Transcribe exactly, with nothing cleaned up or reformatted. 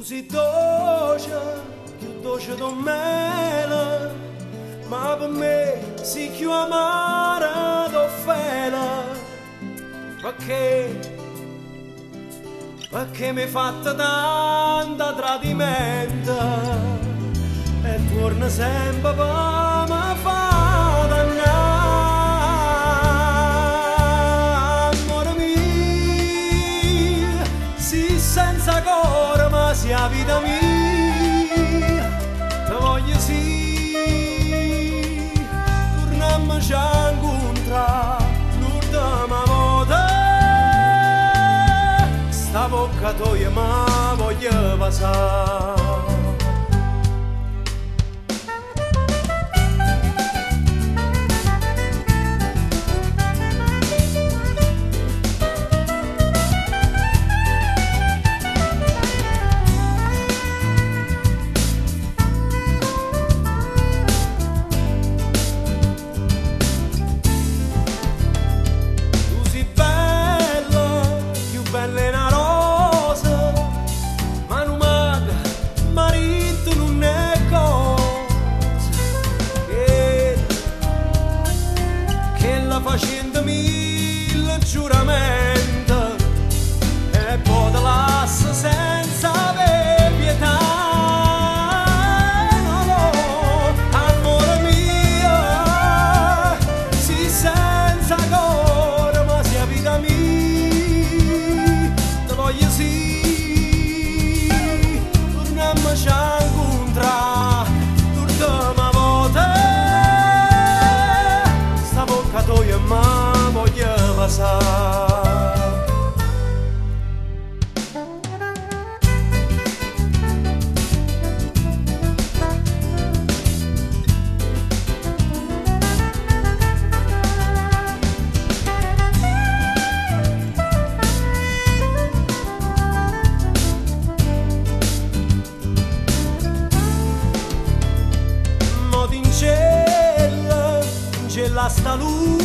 sei dolce, più dolce del mele, ma per me sei più amara d'offela, perché, perché mi hai fatto tanta tradimento e torna sempre per me fa dannare, amore mio, sei senza cuore ma sei la vita mia, te voglio sì, torniamoci a incontrare l'ultima volta, sta bocca tua ma voglio passare. Facendomi il giuramento e poi te lascio senza avere pietà, no, no, amore mio, sei senza cuore ma sei la vita mia, te voglio sì, torniamoci a incontrare l'ultima volta, sta bocca tua ma voglio passare. Mo' in cielo, in cielo sta luce,